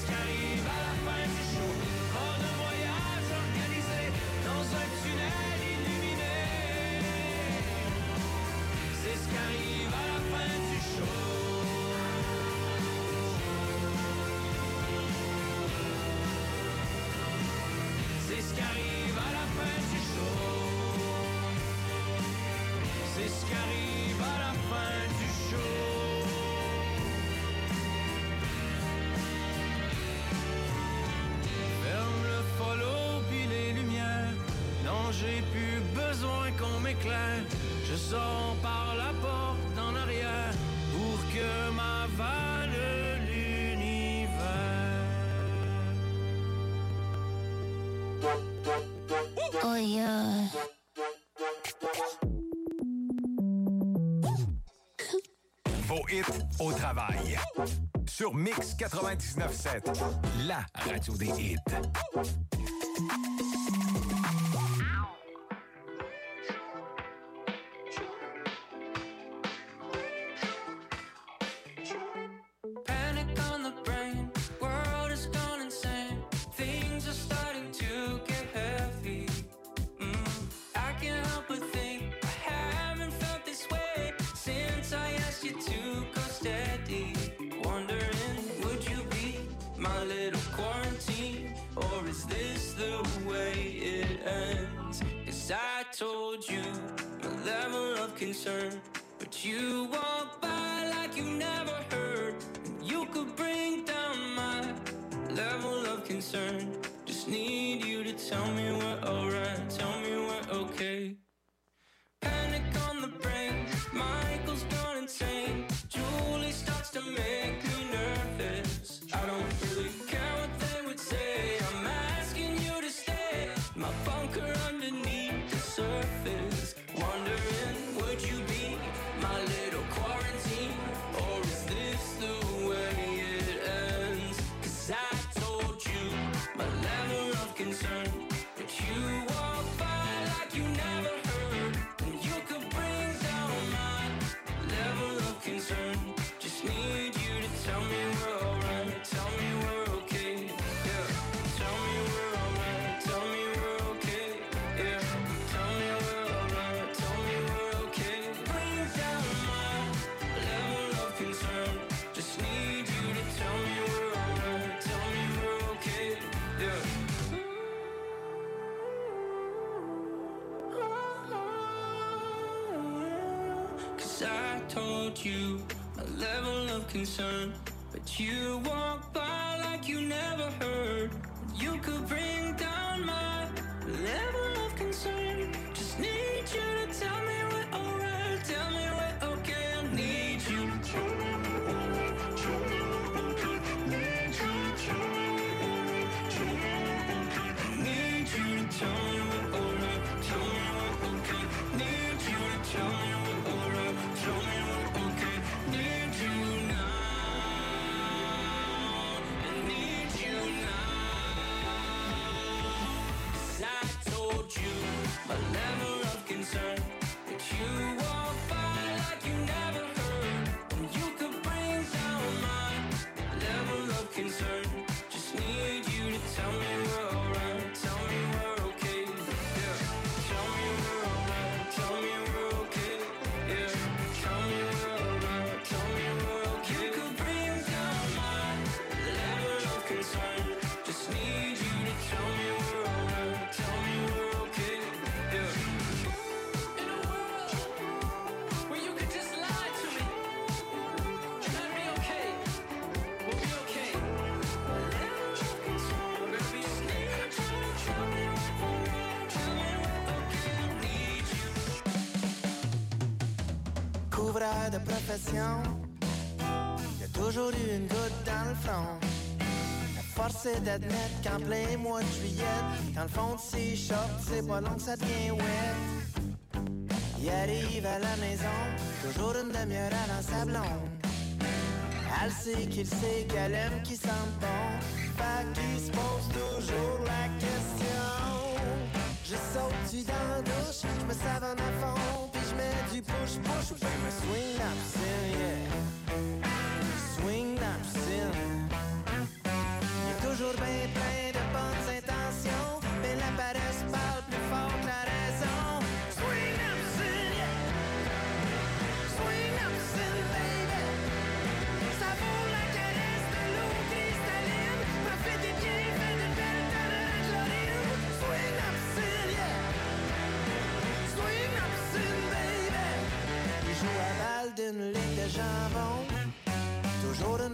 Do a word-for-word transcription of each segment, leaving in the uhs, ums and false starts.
ce qui arrive à la fin du show. Pas de voyage organisé dans un tunnel illuminé. C'est ce qui arrive à la fin du show. C'est ce qui arrive à la fin du show. C'est ce qui arrive à la fin du show. Ferme le follow puis les lumières. Non, j'ai plus besoin qu'on m'éclaire. Je sors par la porte en arrière pour que m'avale l'univers. Oh yeah. Vos hits au travail. Sur Mix quatre-vingt-dix-neuf sept, la radio des hits. Panic on the brain, world is gone insane. Things are starting to get heavy. Mm, I can't help but think I haven't felt this way since I asked you to go steady. Wondering, would you be my little quarantine? Or is this the way it ends? 'Cause I told you my level of concern, but you walk by like you never heard. And you could bring down my level of concern. Just need you to tell me we're alright, tell me we're okay. Panic on the brain, Michael's gone insane. Julie starts to make me nervous. I don't really care what they would say. I'm asking you to stay. My bunker underneath the surface. Wondering, would you be my little quarantine? Or is this the way it ends? 'Cause I told you my level of concern, but you walk by like you never heard. And you could bring down my level of concern. Just need you to tell me we're alright, tell me we're okay, yeah. Tell me we're alright, tell me we're okay, yeah. Tell me we're alright, tell me we're okay. Bring down my level of concern. Just need you to tell me we're alright, tell me we're okay, yeah. 'Cause I told you a level of concern, but you walk by like you never heard. You could bring down my level of concern. Just need you to tell me we're alright, tell me we're okay. I need you to tell me we're alright, tell me we're okay. Need you to tell me we're alright, tell me we're okay. Need you to tell me we're alright, tell me we're okay. Need you to tell me we're alright, tell me we're okay. Need you now, I need you now. 'Cause I told you my level of concern, but you walk by like you never heard. And you could bring down my level of concern. Just need you to tell me we're alright, tell me we're okay, yeah. Tell me we're alright, tell me we're okay, yeah. Tell me we're alright, tell me we're okay. You could bring down my level of concern. Just need you to tell me we're alright, tell me we're okay, yeah. In a world where you could just lie to me and I'd be okay, we'll be okay. We're gonna be sneaking. Tell me we're alright, tell me we're okay. I need you. Couvreur de profession, y a toujours eu une goutte dans le front. La force est d'admettre qu'en plein mois de juillet, dans le fond de ses shorts, c'est pas long que ça devient wet. Il arrive à la maison, toujours une demi-heure avant sa blonde. Elle sait qu'il sait qu'elle aime qu'il sente bon, fait qu'il se pose toujours la question. Je saute-tu dans la douche, je me savonne à fond, puis je mets du push-push, ou je me swing dans la piscine, yeah. Swing dans la piscine.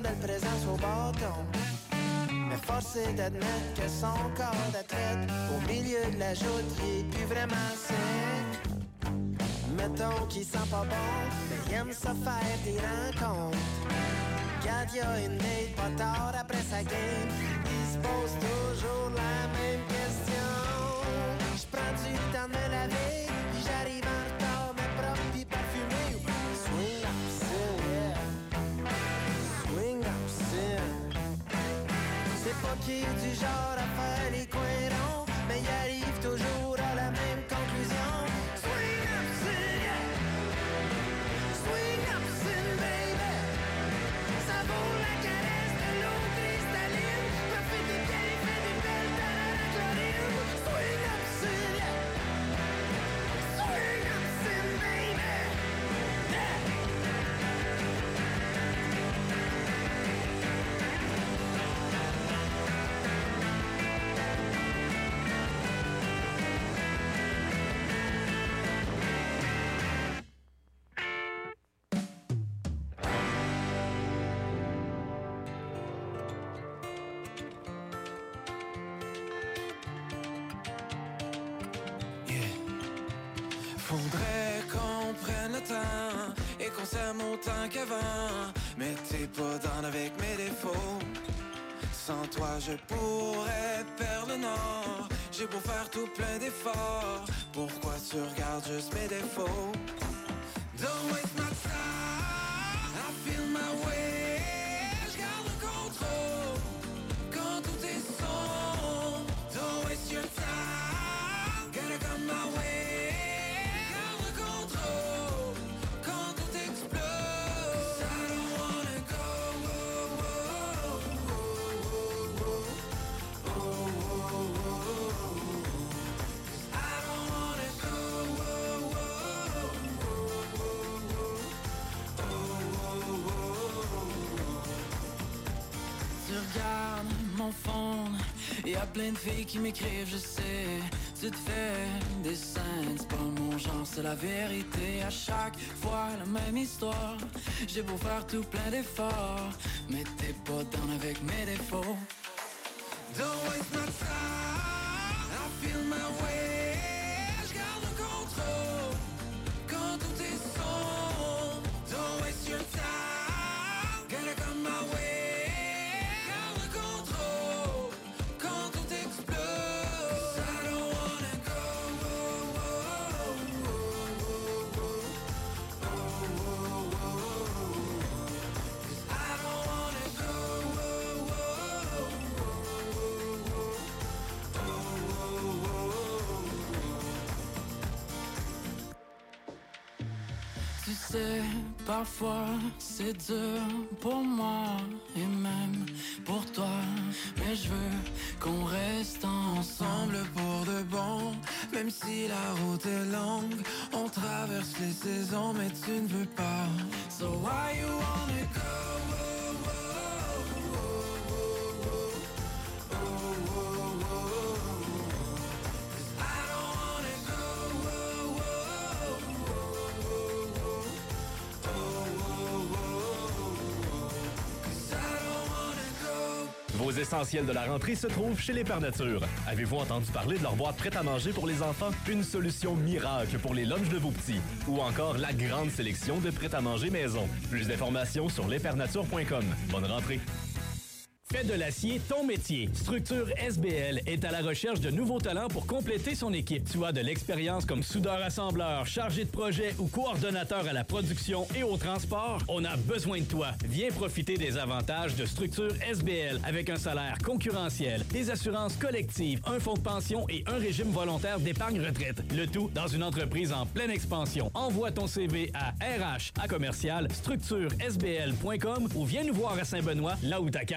belle présence au bâton. Mais force est d'admettre que son corps d'athlète au milieu de la joute, il est plus vraiment sec. Mettons qu'il sent pas bon, mais il aime ça faire des rencontres. Quand il y a une date pas tard après sa game, il se pose toujours la même question. J'prends du temps de me laver, puis j'arrive en retard, mais propre puis parfumé. Swing up, piscine, yeah. Swing up, piscine. C'est pas qu'il est du genre à faire les coins ronds, mais il arrive toujours à la même conclusion. Swing up, piscine, yeah. Swing up, piscine, baby. Ça vaut la caresse de l'eau cristalline. Profitez bien, fait des belles tarades à chlorine. Swing up, piscine, yeah. Swing up, piscine, baby. Yeah. Faudrait qu'on prenne le temps et qu'on s'aime autant qu'avant. Mais t'es pas down avec mes défauts. Sans toi je pourrais perdre le nord. J'ai beau faire tout plein d'efforts. Pourquoi tu regardes juste mes défauts? Don't waste my time, I feel my way. J'garde le contrôle quand tout est sombre. Don't waste your time, gotta come my way. Regarde mon phone, y a plein de filles qui m'écrivent, je sais. Tu te fais des scènes, c'est pas mon genre, c'est la vérité. À chaque fois la même histoire. J'ai beau faire tout plein d'efforts, mais t'es pas down avec mes défauts. Don't waste my time, I feel my way. J'garde le contrôle quand tout est sombre. Don't waste your time, gotta come my way. Tu sais, parfois c'est dur pour moi et même pour toi. Mais je veux qu'on reste ensemble pour de bon. Même si la route est longue, on traverse les saisons, mais tu ne veux pas. So why you wanna go? Vos essentiels de la rentrée se trouvent chez les Pères Nature. Avez-vous entendu parler de leur boîte prête à manger pour les enfants? Une solution miracle pour les lunchs de vos petits. Ou encore la grande sélection de prêt à manger maison. Plus d'informations sur les pères nature point com. Bonne rentrée! Fais de l'acier ton métier. Structure S B L est à la recherche de nouveaux talents pour compléter son équipe. Tu as de l'expérience comme soudeur-assembleur, chargé de projet ou coordonnateur à la production et au transport? On a besoin de toi. Viens profiter des avantages de Structure S B L avec un salaire concurrentiel, des assurances collectives, un fonds de pension et un régime volontaire d'épargne retraite. Le tout dans une entreprise en pleine expansion. Envoie ton C V à R H à commercial structure S B L point com ou viens nous voir à Saint-Benoît, là où ta carrière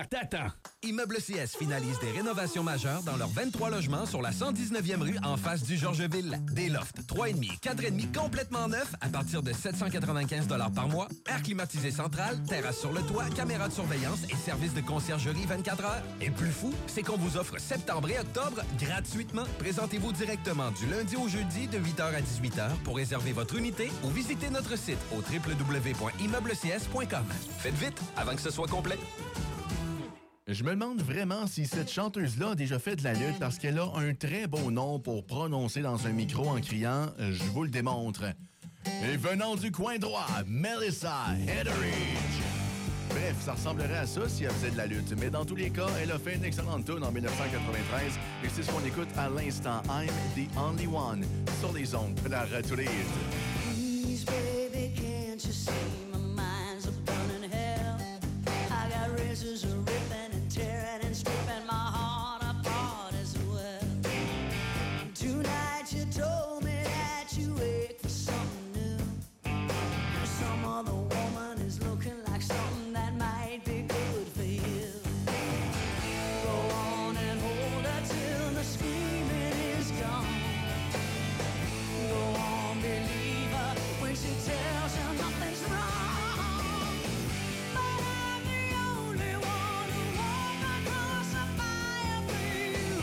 t'attend. Immeuble C S finalise des rénovations majeures dans leurs vingt-trois logements sur la cent dix-neuvième rue en face du Georgeville. Des lofts trois virgule cinq, quatre virgule cinq complètement neufs à partir de sept cent quatre-vingt-quinze dollars par mois, air climatisé central, terrasse sur le toit, caméra de surveillance et service de conciergerie vingt-quatre heures. Et le plus fou, c'est qu'on vous offre septembre et octobre gratuitement. Présentez-vous directement du lundi au jeudi de huit heures à dix-huit heures pour réserver votre unité ou visitez notre site au w w w point immeuble c s point com. Faites vite avant que ce soit complet. Je me demande vraiment si cette chanteuse-là a déjà fait de la lutte parce qu'elle a un très beau nom pour prononcer dans un micro en criant « Je vous le démontre ». Et venant du coin droit, Melissa Etheridge. Bref, ça ressemblerait à ça si elle faisait de la lutte. Mais dans tous les cas, elle a fait une excellente tune en dix-neuf cent quatre-vingt-treize et c'est ce qu'on écoute à l'instant. I'm the only one sur les ondes de la Radio des Hits. Please, baby, can't you see my mind's a burning hell? I got razors a ripping and tearing and stripping my heart apart as well. Tonight you told me that you wait for something new. Some other woman is looking like something that might be good for you. Go on and hold her till the screaming is gone. Go on, believe her when she tells you nothing's wrong. But I'm the only one who walked across the fire for you.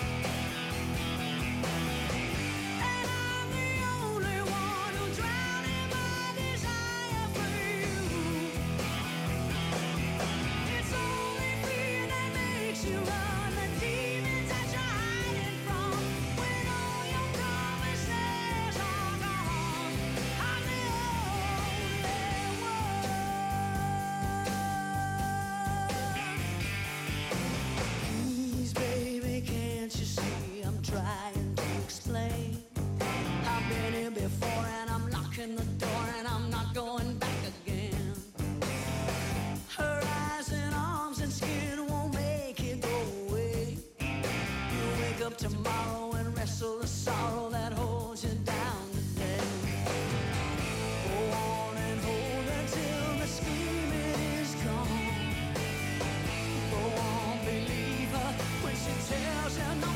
And I'm the only one who drowned in my desire for you. It's only fear that makes you run, the demons that you're hiding from. When all your promises are gone, I'm the only one. Please, baby, can't you see I'm trying to explain? I've been here before and I'm locking the door and I'm not going back again. Her eyes and arms and skin won't make it go away. You'll wake up tomorrow and wrestle the sorrow that holds you down today. Go on and hold her till the screaming is gone. Go on, believe her when she tells you no.